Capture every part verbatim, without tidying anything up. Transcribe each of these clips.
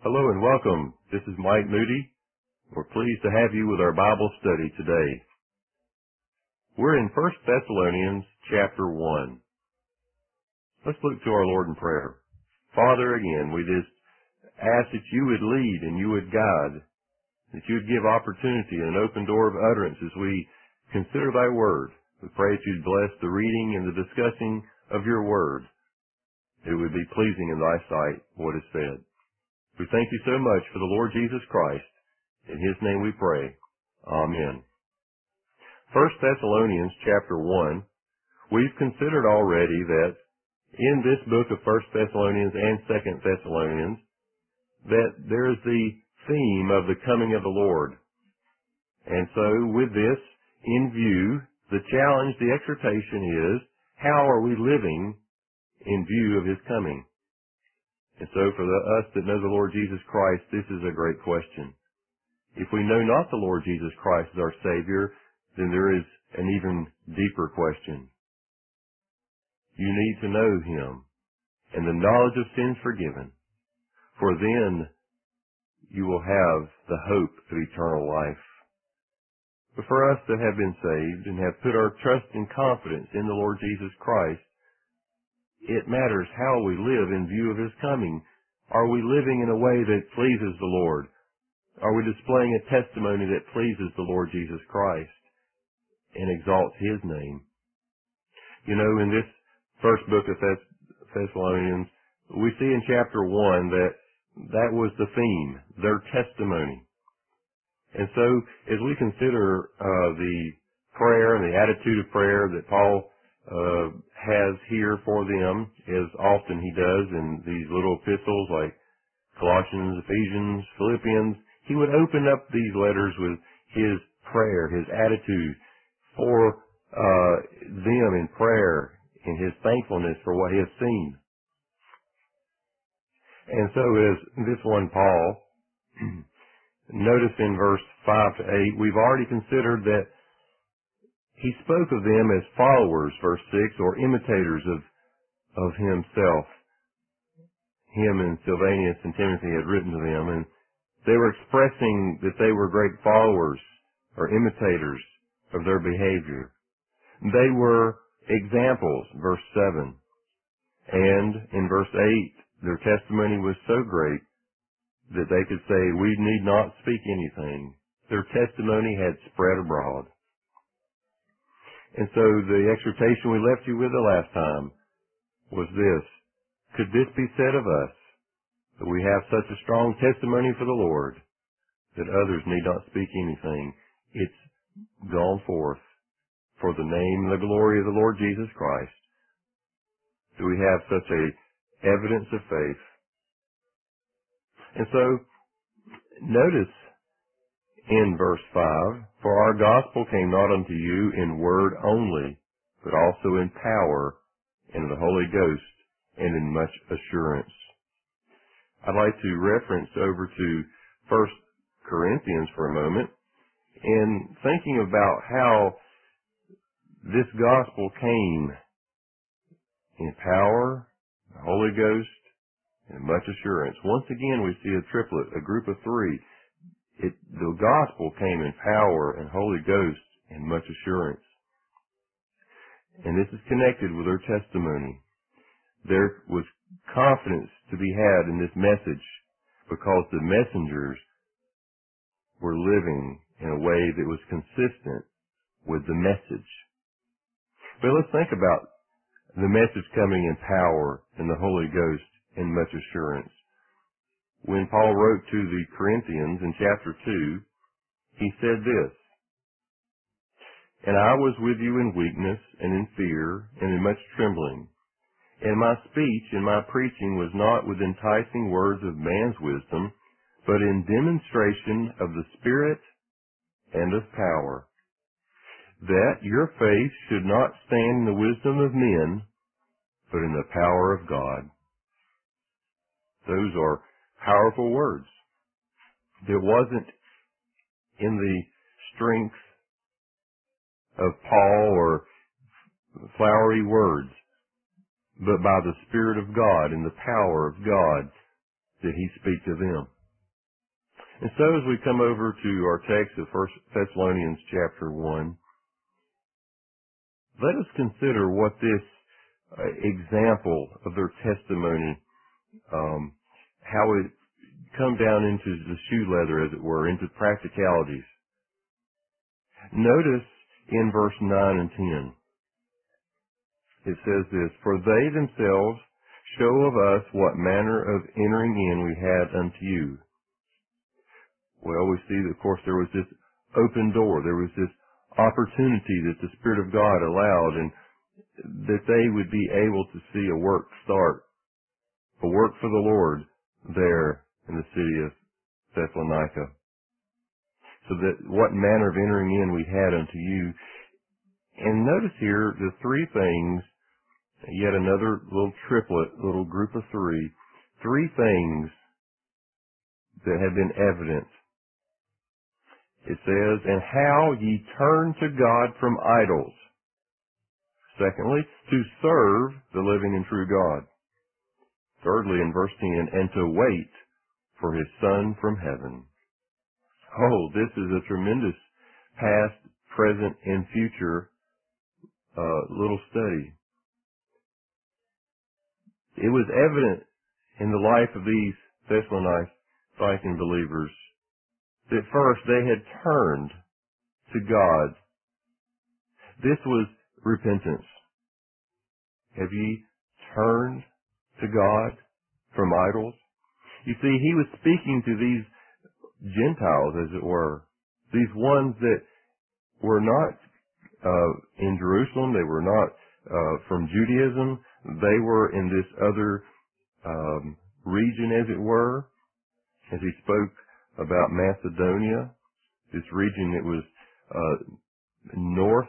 Hello and welcome. This is Mike Moody. We're pleased to have you with our Bible study today. We're in First Thessalonians chapter one. Let's look to our Lord in prayer. Father, again, we just ask that you would lead and you would guide, that you would give opportunity and an open door of utterance as we consider thy word. We pray that you'd bless the reading and the discussing of your word. It would be pleasing in thy sight what is said. We thank you so much for the Lord Jesus Christ. In his name we pray. Amen. First Thessalonians chapter one, we've considered already that in this book of First Thessalonians and Second Thessalonians, that there is the theme of the coming of the Lord. And so with this in view, the challenge, the exhortation is, how are we living in view of his coming? And so for the, us that know the Lord Jesus Christ, this is a great question. If we know not the Lord Jesus Christ as our Savior, then there is an even deeper question. You need to know him and the knowledge of sins forgiven, for then you will have the hope of eternal life. But for us that have been saved and have put our trust and confidence in the Lord Jesus Christ, it matters how we live in view of his coming. Are we living in a way that pleases the Lord? Are we displaying a testimony that pleases the Lord Jesus Christ and exalts his name? You know, in this first book of Thess- Thessalonians, we see in chapter one that that was the theme, their testimony. And so, as we consider uh, the prayer and the attitude of prayer that Paul Uh, has here for them, as often he does in these little epistles like Colossians, Ephesians, Philippians, he would open up these letters with his prayer, his attitude for uh, them in prayer, and his thankfulness for what he has seen. And so as this one, Paul, notice in verse five to eight, we've already considered that he spoke of them as followers, verse six, or imitators of, of himself. Him and Silvanus and Timothy had written to them, and they were expressing that they were great followers or imitators of their behavior. They were examples, verse seven. And in verse eight, their testimony was so great that they could say, we need not speak anything. Their testimony had spread abroad. And so the exhortation we left you with the last time was this. Could this be said of us, that we have such a strong testimony for the Lord, that others need not speak anything? It's gone forth for the name and the glory of the Lord Jesus Christ. Do we have such a evidence of faith? And so, notice in verse five, for our gospel came not unto you in word only, but also in power, and in the Holy Ghost, and in much assurance. I'd like to reference over to First Corinthians for a moment, and thinking about how this gospel came in power, the Holy Ghost, and much assurance. Once again, we see a triplet, a group of three. It, the gospel came in power and Holy Ghost and much assurance. And this is connected with their testimony. There was confidence to be had in this message because the messengers were living in a way that was consistent with the message. But let's think about the message coming in power and the Holy Ghost and much assurance. When Paul wrote to the Corinthians in chapter two, he said this, and I was with you in weakness and in fear and in much trembling. And my speech and my preaching was not with enticing words of man's wisdom, but in demonstration of the Spirit and of power, that your faith should not stand in the wisdom of men, but in the power of God. Those are powerful words. It wasn't in the strength of Paul or flowery words, but by the Spirit of God and the power of God did he speak to them. And so as we come over to our text of First Thessalonians chapter one, let us consider what this uh, example of their testimony, um, how it come down into the shoe leather, as it were, into practicalities. Notice in verse nine and ten, it says this, "For they themselves show of us what manner of entering in we had unto you." Well, we see that, of course, there was this open door. There was this opportunity that the Spirit of God allowed, and that they would be able to see a work start, a work for the Lord there in the city of Thessalonica. So that what manner of entering in we had unto you. And notice here the three things, yet another little triplet, little group of three, three things that have been evident. It says, "And how ye turn to God from idols." Secondly, to serve the living and true God. Thirdly, in verse ten, "And to wait for his Son from heaven." Oh, this is a tremendous past, present, and future uh, little study. It was evident in the life of these Thessalonican believers that first they had turned to God. This was repentance. Have ye turned to God from idols? You see, he was speaking to these Gentiles, as it were, these ones that were not uh, in Jerusalem, they were not uh, from Judaism, they were in this other um, region, as it were, as he spoke about Macedonia, this region that was uh, north,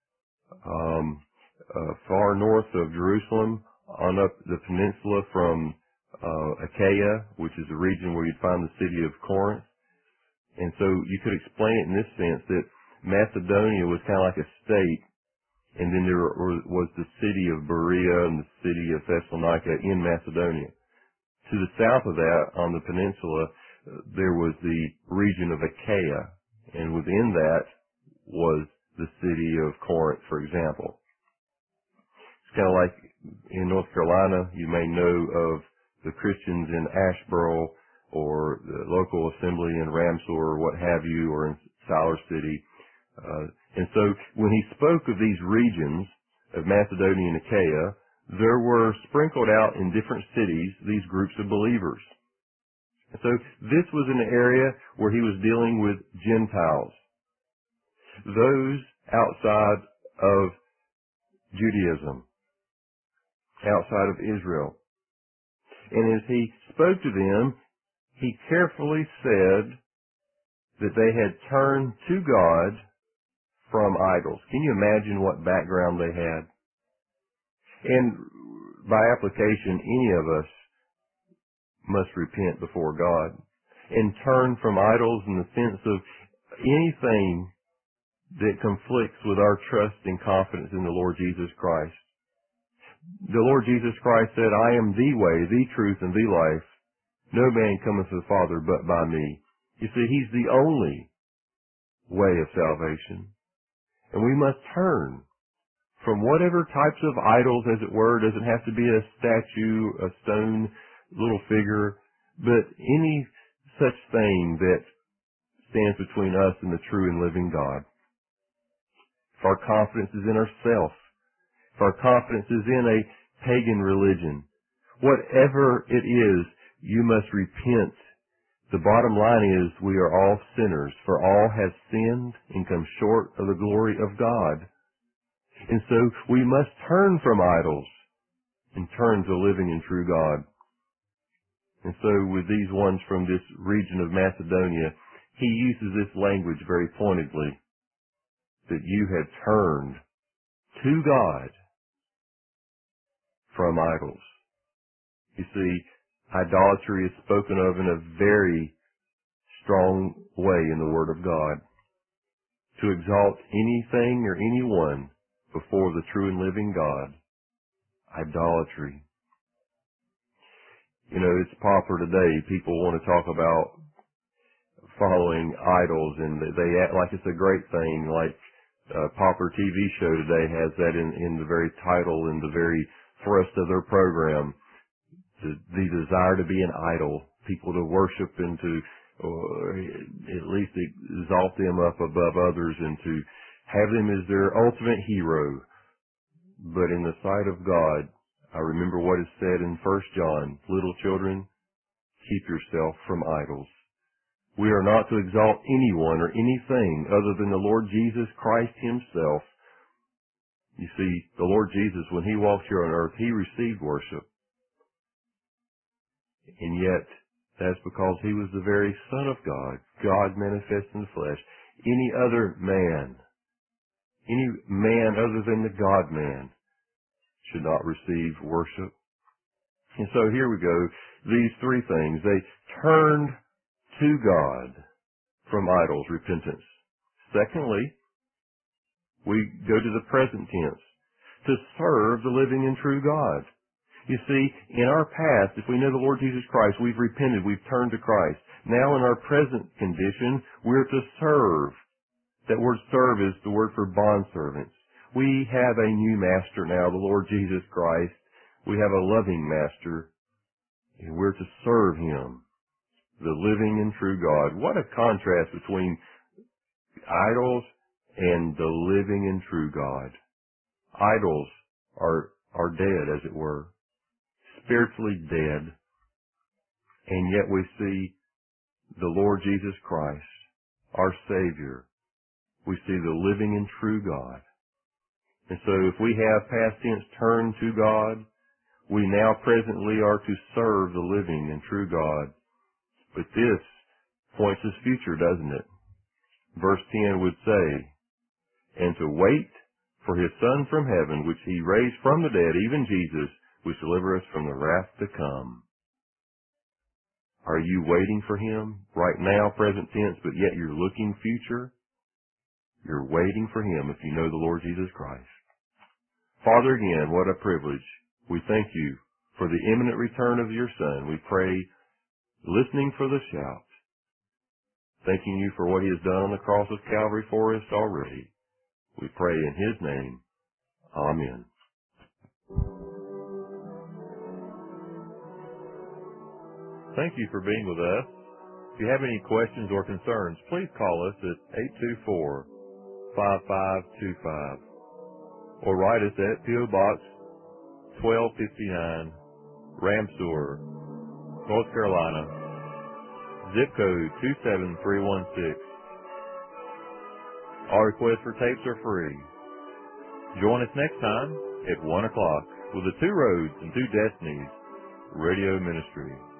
um, uh, far north of Jerusalem, on up the peninsula from uh, Achaia, which is the region where you'd find the city of Corinth. And so you could explain it in this sense that Macedonia was kind of like a state, and then there was the city of Berea and the city of Thessalonica in Macedonia. To the south of that, on the peninsula, there was the region of Achaia, and within that was the city of Corinth, for example. It's kind of like in North Carolina, you may know of the Christians in Asheboro, or the local assembly in Ramseur, or what have you, or in Siler City. Uh, and so when he spoke of these regions of Macedonia and Achaia, there were sprinkled out in different cities these groups of believers. And so this was an area where he was dealing with Gentiles, those outside of Judaism, outside of Israel. And as he spoke to them, he carefully said that they had turned to God from idols. Can you imagine what background they had? And by application, any of us must repent before God and turn from idols in the sense of anything that conflicts with our trust and confidence in the Lord Jesus Christ. The Lord Jesus Christ said, "I am the way, the truth, and the life. No man cometh to the Father but by me." You see, he's the only way of salvation. And we must turn from whatever types of idols, as it were. It doesn't have to be a statue, a stone little figure, but any such thing that stands between us and the true and living God. If our confidence is in ourselves, if our confidence is in a pagan religion, whatever it is, you must repent. The bottom line is we are all sinners, for all have sinned and come short of the glory of God. And so we must turn from idols and turn to the living and true God. And so with these ones from this region of Macedonia, he uses this language very pointedly, that you had turned to God from idols. You see, idolatry is spoken of in a very strong way in the Word of God. To exalt anything or anyone before the true and living God. Idolatry. You know, it's popular today. People want to talk about following idols, and they they act like it's a great thing. Like a popular T V show today has that in, in the very title, in the very thrust of their program. The, the desire to be an idol, people to worship and to or at least exalt them up above others and to have them as their ultimate hero. But in the sight of God, I remember what is said in First John, little children, keep yourself from idols. We are not to exalt anyone or anything other than the Lord Jesus Christ himself. You see, the Lord Jesus, when he walked here on earth, he received worship. And yet, that's because he was the very Son of God, God manifest in the flesh. Any other man, any man other than the God-man should not receive worship. And so here we go. These three things. They turned to God from idols, repentance. Secondly, we go to the present tense, to serve the living and true God. You see, in our past, if we know the Lord Jesus Christ, we've repented, we've turned to Christ. Now in our present condition, we're to serve. That word serve is the word for bondservants. We have a new master now, the Lord Jesus Christ. We have a loving master, and we're to serve him, the living and true God. What a contrast between idols and the living and true God. Idols are, are dead, as it were, spiritually dead, and yet we see the Lord Jesus Christ, our Savior. We see the living and true God. And so if we have past tense turned to God, we now presently are to serve the living and true God. But this points to future, doesn't it? Verse ten would say, and to wait for his Son from heaven, which he raised from the dead, even Jesus, which deliver us from the wrath to come. Are you waiting for him right now, present tense, but yet you're looking future? You're waiting for him if you know the Lord Jesus Christ. Father, again, what a privilege. We thank you for the imminent return of your Son. We pray, listening for the shout, thanking you for what he has done on the cross of Calvary for us already. We pray in his name. Amen. Thank you for being with us. If you have any questions or concerns, please call us at eight two four, five five two five or write us at P O Box twelve fifty-nine, Ramseur, North Carolina, zip code two seven three one six. All requests for tapes are free. Join us next time at one o'clock with the Two Roads and Two Destinies Radio Ministry.